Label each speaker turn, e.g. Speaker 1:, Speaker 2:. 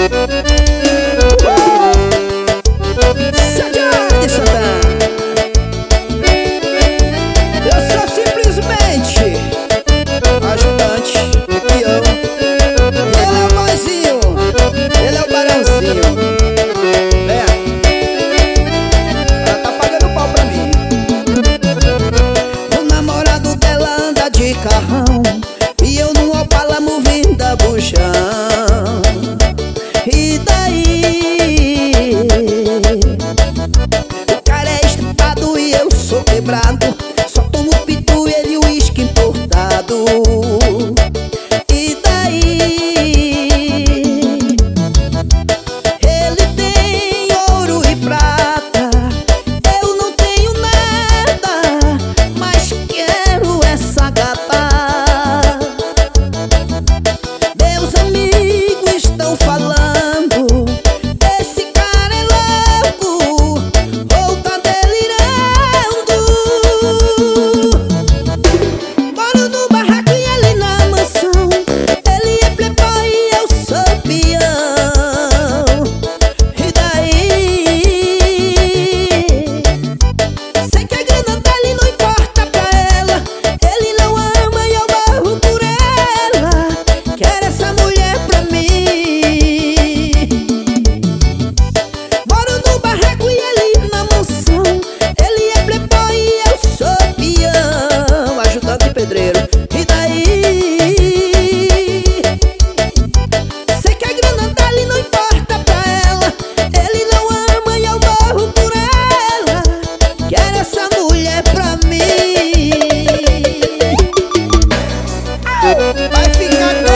Speaker 1: Sadiane Santana. Eu sou simplesmente ajudante, peão. Ele é o boizinho, ele é o barãozinho. Ela tá pagando pau pra mim. O namorado dela anda de carrão e eu no Opala movindo a bujão. E daí? O cara é estripado e eu sou quebrado. Só tomo pitu, ele o uísque importado. E daí? Ele tem ouro e prata, eu não tenho nada, mas quero essa gata. Meus amigos estão falando, esse cara é louco ou tá delirando. Moro no barraco e ele na mansão. Ele é playboy e eu sou peão. E daí? Sei que a grana dele não importa pra ela. Ele não ama e eu morro por ela. Quero essa mulher pra mim. Moro no barraco e ele na mansão. Ele é playboy e eu sou peão. Ajudante e pedreiro. E daí? Sei que a grana dele não importa pra ela. Ele não ama e eu morro por ela. Quero essa mulher pra mim. Vai ficar